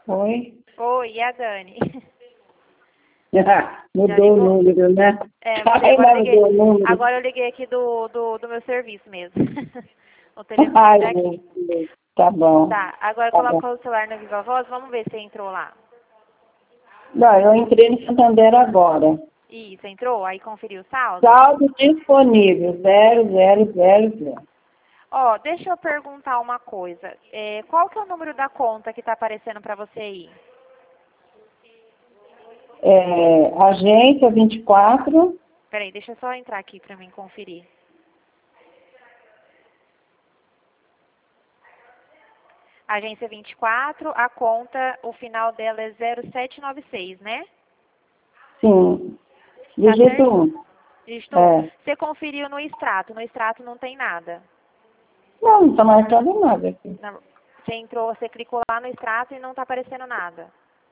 Oi. Oi, e a Dani? Mudou o número, né? Agora eu liguei aqui do meu serviço mesmo. O telefone daqui. Tá bom. Tá, agora coloca o celular na Viva Voz, vamos ver se entrou lá. Não, eu entrei no Santander agora. Isso, entrou? Aí conferiu o saldo? Saldo disponível, 0000. Ó, deixa eu perguntar uma coisa. Qual que é o número da conta que tá aparecendo pra você aí? Agência 24. Peraí, deixa eu só entrar aqui pra mim conferir. Agência 24, a conta, o final dela é 0796, né? Sim. Tá Dígito 1. Dígito 1. Você conferiu no extrato. No extrato não tem nada. Não tá marcando nada aqui. Você entrou, você clicou lá no extrato e não tá aparecendo nada.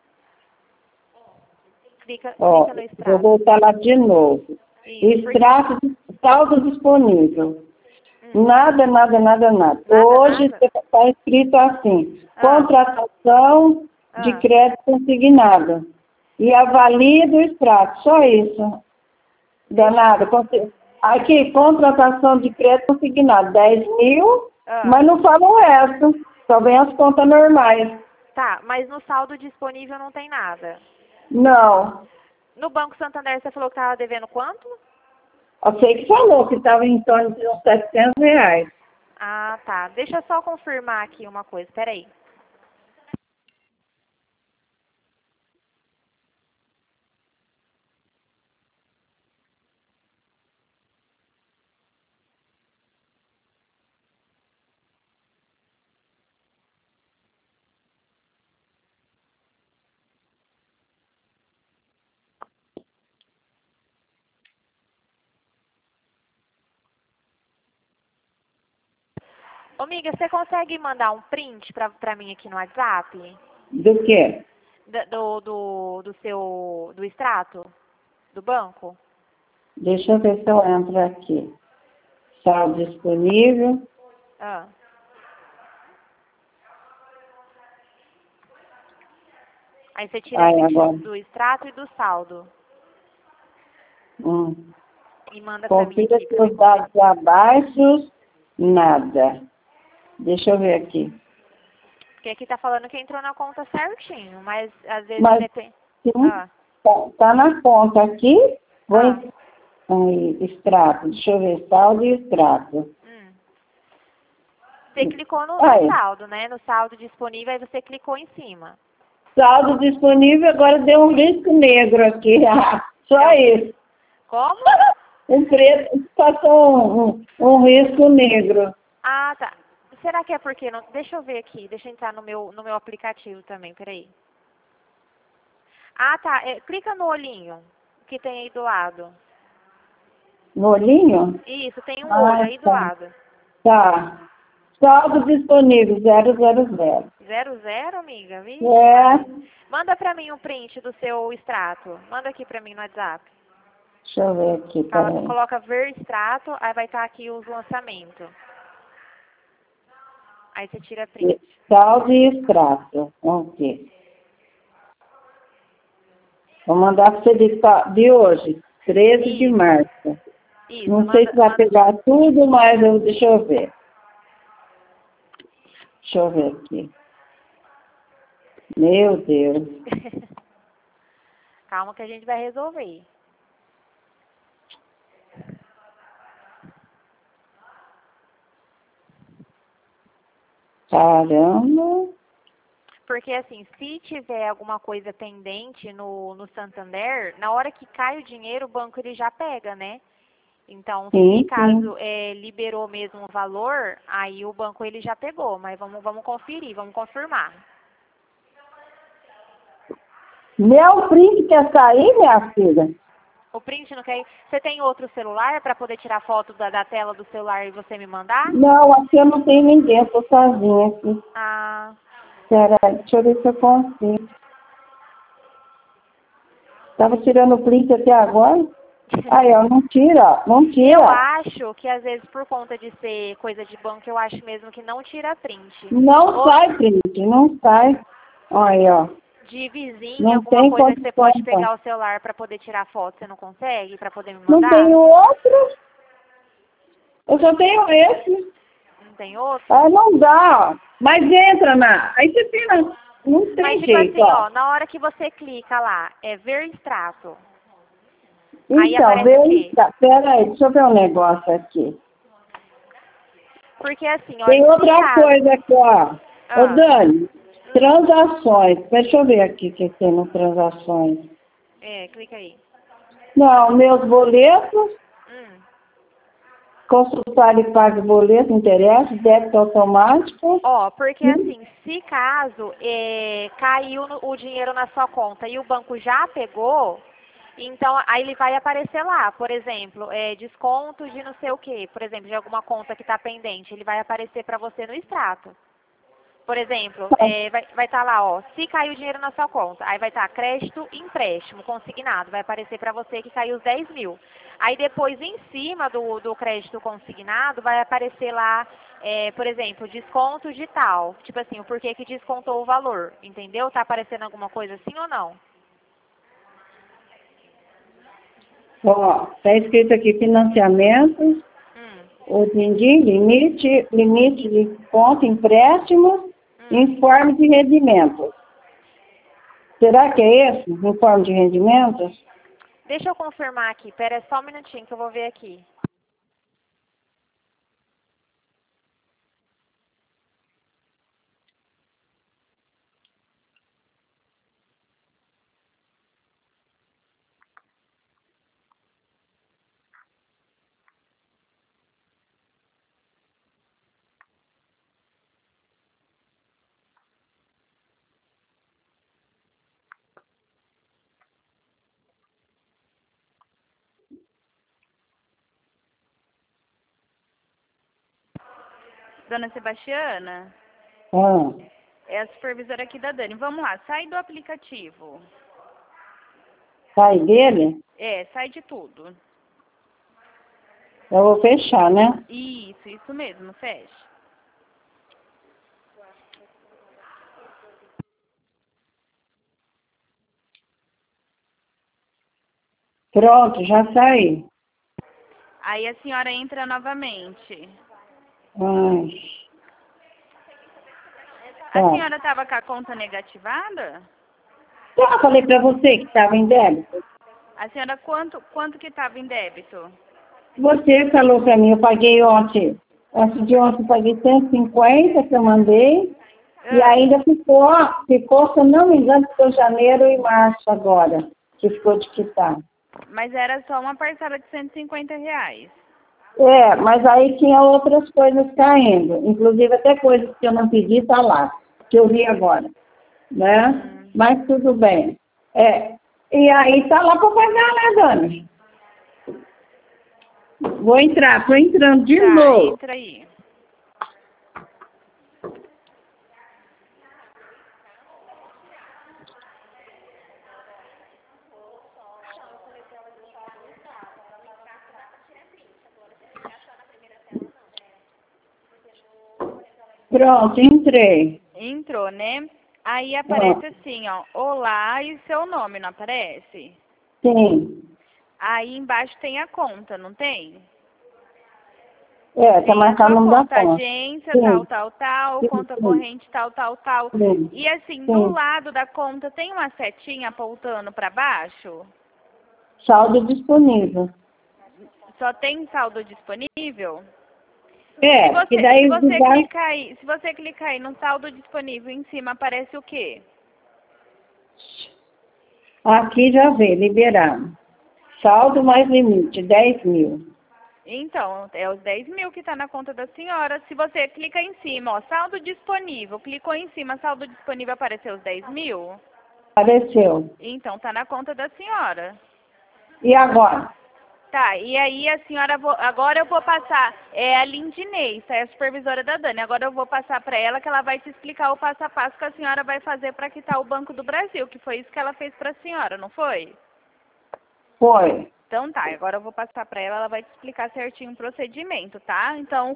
Clica no extrato. Vou voltar lá de novo. Isso, Extrato, saldo disponível. Nada. Hoje está escrito assim, contratação de crédito consignado. E avalia do extrato, só isso. Danada. Aqui, contratação de crédito consignado, 10 mil, mas não fala o resto, só vem as contas normais. Tá, mas no saldo disponível não tem nada? Não. No Banco Santander você falou que estava devendo quanto? Eu sei que falou que estava em torno de uns R$700. Ah, tá. Deixa eu só confirmar aqui uma coisa, peraí. Ô, amiga, você consegue mandar um print pra mim aqui no WhatsApp? Do quê? Do extrato? Do banco? Deixa eu ver se eu entro aqui. Saldo disponível. Aí você tira do extrato e do saldo. E manda pra mim aqui. Confira os dados abaixo, nada. Deixa eu ver aqui. Porque aqui tá falando que entrou na conta certinho, mas às vezes depende. Tá na conta aqui. Extrato. Deixa eu ver, saldo e extrato. Você clicou no saldo, né? No saldo disponível, aí você clicou em cima. Saldo disponível, agora deu um risco negro aqui. Só isso. Como? Um preto, passou um risco negro. Ah, tá. Será que é porque não... Deixa eu ver aqui, deixa eu entrar no meu aplicativo também, peraí. Ah, tá. Clica no olhinho que tem aí do lado. No olhinho? Isso, tem um olho aí do lado. Tá. Saldo disponível, 000. 00, amiga? Vixe. Manda pra mim um print do seu extrato. Manda aqui pra mim no WhatsApp. Deixa eu ver aqui, peraí. Coloca ver extrato, aí vai estar aqui os lançamentos. Aí você tira print. Saldo e extrato. Vamos ver. Vou mandar para você de hoje, 13 de março. Isso, não sei se vai pegar tudo, mas deixa eu ver. Deixa eu ver aqui. Meu Deus. Calma que a gente vai resolver. Caramba. Porque, assim, se tiver alguma coisa pendente no Santander, na hora que cai o dinheiro, o banco ele já pega, né? Então, se caso liberou mesmo o valor, aí o banco ele já pegou. Mas vamos conferir, vamos confirmar. Meu print quer sair, minha filha? O print não quer ir? Você tem outro celular para poder tirar foto da tela do celular e você me mandar? Não, aqui eu não tenho ninguém, eu tô sozinha aqui. Peraí, deixa eu ver se eu consigo. Tava tirando o print até agora? Aí, ó, não tira. Eu acho que às vezes por conta de ser coisa de banco, eu acho mesmo que não tira print. Não sai print, não sai. Olha, ó. De vizinha, Não alguma tem coisa que você pode condição, pegar o celular para poder tirar foto, você não consegue? Para poder me não mandar? tenho outro. Eu só tenho esse. Não tem outro? Ah, não dá, ó. Mas entra na... Aí você tem na... Não tem Mas, tipo jeito, assim, ó. ó, na hora que você clica lá, é ver extrato. Aí Então, aparece o quê? pera aí, deixa eu ver um negócio aqui. Porque assim, ó, Tem se outra caso... coisa aqui, ó. Ô, Ah, Dani, transações. Deixa eu ver aqui o que tem no transações. clica aí. Não, meus boletos, Hum. consultar e pague boleto, interesse, débito automático. Ó, porque assim, se caso caiu o dinheiro na sua conta e o banco já pegou, então aí ele vai aparecer lá, por exemplo, desconto de não sei o quê, por exemplo, de alguma conta que está pendente, ele vai aparecer para você no extrato. Por exemplo, vai estar lá, ó, se caiu o dinheiro na sua conta, aí vai estar crédito, empréstimo, consignado, vai aparecer para você que caiu os 10 mil. Aí depois, em cima do crédito consignado, vai aparecer lá, por exemplo, desconto de tal, tipo assim, o porquê que descontou o valor, entendeu? Tá aparecendo alguma coisa assim ou não? Ó, tá escrito aqui financiamento, Hum, entendi, limite de conta, empréstimo, hum. informe de rendimento. Será que é esse? Informe de rendimentos? Deixa eu confirmar aqui, pera só um minutinho que eu vou ver aqui. Dona Sebastiana, Ah, é a supervisora aqui da Dani. Vamos lá, sai do aplicativo. sai dele? Sai de tudo. Eu vou fechar, né? Isso mesmo, fecha. Pronto, já saí. Aí a senhora entra novamente. Ai, A tá. senhora estava com a conta negativada? Eu falei pra você que estava em débito. A senhora, quanto que estava em débito? Você falou pra mim, eu paguei ontem. Antes de ontem eu paguei 150 que eu mandei. E Ah, ainda ficou, se eu não me engano, ficou janeiro e março agora, que ficou de quitar. mas era só uma parcela de R$ 150. É, mas aí tinha outras coisas caindo. Inclusive até coisas que eu não pedi, tá lá, que eu vi agora. Né? Hum, Mas tudo bem. E aí tá lá para pagar, né, Dani? Tô entrando de tá, novo. entra aí. Pronto, entrei. Entrou, né? Aí Ó, aparece assim, ó, olá e seu nome, não aparece? sim. Aí embaixo tem a conta, não tem? Tá Tem a marcado sua o nome da conta, conta. agência, tal, Sim, tal, tal, sim, conta sim, corrente, tal, tal, tal. sim, E assim, do sim. lado da conta tem uma setinha apontando para baixo? Saldo disponível. Só tem saldo disponível? Se Que você, se daí você clicar aí, se você clicar aí no saldo disponível em cima, aparece o quê? aqui já vê, liberado. Saldo mais limite, 10 mil. Então, é os 10 mil que está na conta da senhora. Se você clica em cima, ó, saldo disponível, clicou em cima, saldo disponível, apareceu os 10 mil? Apareceu. Então, tá na conta da senhora. E agora? Tá, e aí a senhora, agora eu vou passar, a Lindinei, é a supervisora da Dani, agora eu vou passar para ela que ela vai te explicar o passo a passo que a senhora vai fazer para quitar o Banco do Brasil, que foi isso que ela fez para a senhora, não foi? Foi. Então tá, agora eu vou passar para ela, ela vai te explicar certinho o procedimento, tá? Então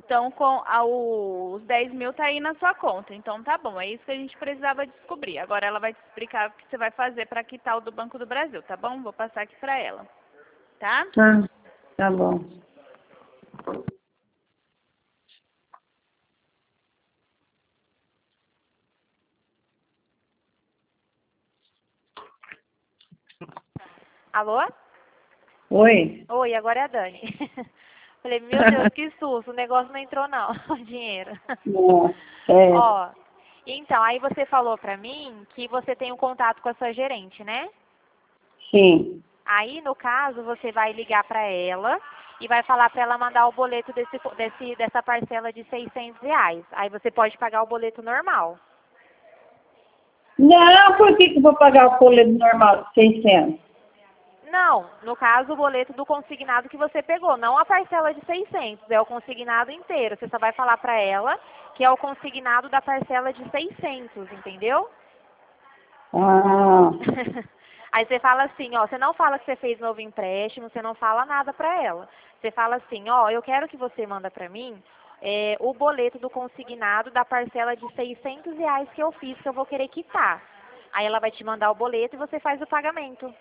os 10 mil tá aí na sua conta, então tá bom, é isso que a gente precisava descobrir. Agora ela vai te explicar o que você vai fazer para quitar o do Banco do Brasil, tá bom? Vou passar aqui para ela, tá? Tá bom. Alô? Oi? Oi, agora é a Dani. Falei, meu Deus, que susto, o negócio não entrou não, o dinheiro. Não, é, Ó, então, aí você falou pra mim que você tem um contato com a sua gerente, né? sim. Aí, no caso, você vai ligar pra ela e vai falar pra ela mandar o boleto dessa parcela de R$ 600. Aí você pode pagar o boleto normal. Não, por que eu vou pagar o boleto normal de 600? Não, no caso, o boleto do consignado que você pegou, não a parcela de 600, é o consignado inteiro. Você só vai falar pra ela que é o consignado da parcela de 600, entendeu? Ah, Aí você fala assim, ó, você não fala que você fez novo empréstimo, você não fala nada pra ela. Você fala assim, ó, eu quero que você manda pra mim o boleto do consignado da parcela de R$ 600 que eu fiz, que eu vou querer quitar. Aí ela vai te mandar o boleto e você faz o pagamento.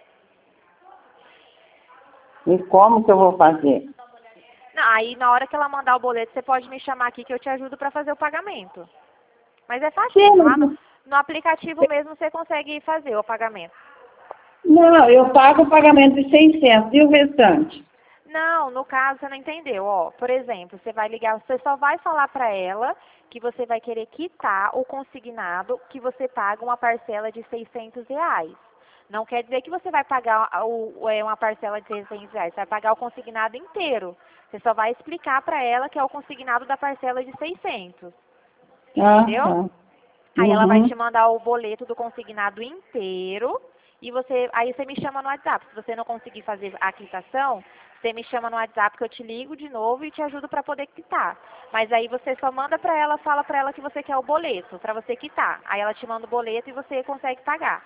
e como que eu vou fazer? Não, aí na hora que ela mandar o boleto, você pode me chamar aqui que eu te ajudo pra fazer o pagamento. Mas é Sim, facinho, lá no aplicativo mesmo você consegue fazer o pagamento. não, eu pago o pagamento de 600 e o restante? Não, no caso você não entendeu, ó. Por exemplo, você vai ligar, você só vai falar pra ela que você vai querer quitar o consignado, que você paga uma parcela de R$ 600. Não quer dizer que você vai pagar uma parcela de R$ 600, você vai pagar o consignado inteiro. Você só vai explicar pra ela que é o consignado da parcela de 600, Ah, entendeu? tá. Aí ela vai Uhum. te mandar o boleto do consignado inteiro e aí você me chama no WhatsApp. Se você não conseguir fazer a quitação, você me chama no WhatsApp que eu te ligo de novo e te ajudo para poder quitar. Mas aí você só manda para ela, fala para ela que você quer o boleto para você quitar. Aí ela te manda o boleto e você consegue pagar.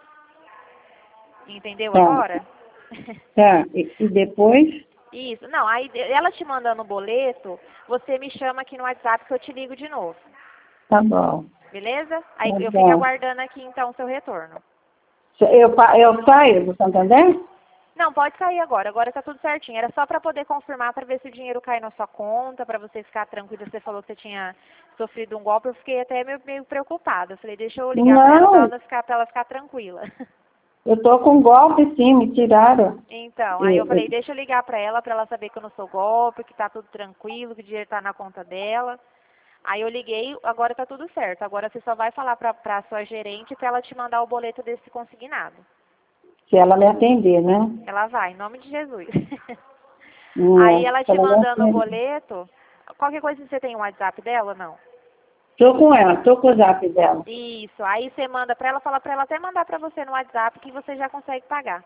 Entendeu Tá, agora? tá. E depois? Isso. Não, aí ela te mandando o boleto, você me chama aqui no WhatsApp que eu te ligo de novo. Tá bom. Beleza? Aí Tá eu fico bom. aguardando aqui então o seu retorno. Eu saio do Santander? Não, pode sair agora. Agora tá tudo certinho. Era só para poder confirmar, para ver se o dinheiro cai na sua conta, para você ficar tranquila. Você falou que você tinha sofrido um golpe. Eu fiquei até meio preocupada. Eu falei, deixa eu ligar para ela Não, pra ela ficar tranquila. eu tô com golpe sim, me tiraram. Então, aí eu falei, deixa eu ligar para ela saber que eu não sou golpe, que tá tudo tranquilo, que o dinheiro tá na conta dela. Aí eu liguei, agora tá tudo certo. Agora você só vai falar pra sua gerente para ela te mandar o boleto desse consignado. Se ela me atender, né? Ela vai, em nome de Jesus. Aí ela Se te ela me mandando o atender. boleto, qualquer coisa você tem o WhatsApp dela ou não? Tô com ela, tô com o zap dela. Isso, aí você manda pra ela, fala pra ela até mandar pra você no WhatsApp que você já consegue pagar,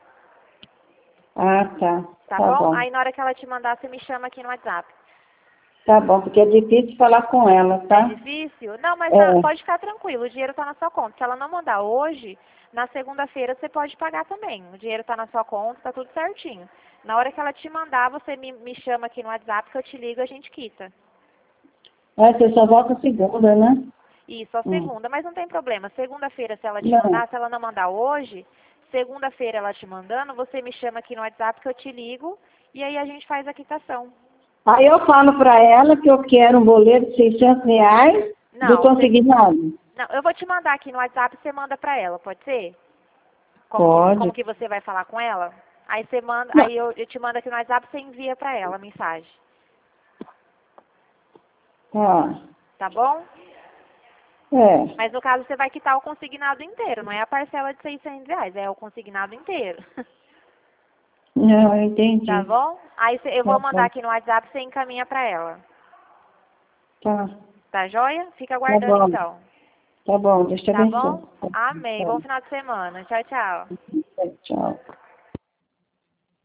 Ah, tá. tá Tá bom? bom. Aí na hora que ela te mandar, você me chama aqui no WhatsApp. Tá bom, porque é difícil falar com ela, É tá? difícil? Não, mas É. pode ficar tranquilo, o dinheiro tá na sua conta. Se ela não mandar hoje, na segunda-feira você pode pagar também. O dinheiro tá na sua conta, tá tudo certinho. Na hora que ela te mandar, você me chama aqui no WhatsApp que eu te ligo e a gente quita. Ah, você só volta segunda, né? Isso, a segunda, mas não tem problema. Segunda-feira, se ela te Não. mandar, se ela não mandar hoje, segunda-feira ela te mandando, você me chama aqui no WhatsApp que eu te ligo e aí a gente faz a quitação. Aí eu falo pra ela que eu quero um boleto de R$ 600 do Não, consignado. não, eu vou te mandar aqui no WhatsApp e você manda pra ela, pode ser? Como Pode. que você vai falar com ela? Aí você manda, Não. aí eu te mando aqui no WhatsApp e você envia pra ela a mensagem. Tá. Tá bom? É. Mas no caso você vai quitar o consignado inteiro, não é a parcela de R$ 600, é o consignado inteiro. Não, eu Tá entendi. bom? Aí eu Tá vou mandar bom. aqui no WhatsApp e você encaminha pra ela. Tá. Tá joia? Fica Tá aguardando bom. então. Tá bom, Deus te Tá abençoe. bom? Amém. Bom final de semana. Tchau, tchau. Tchau.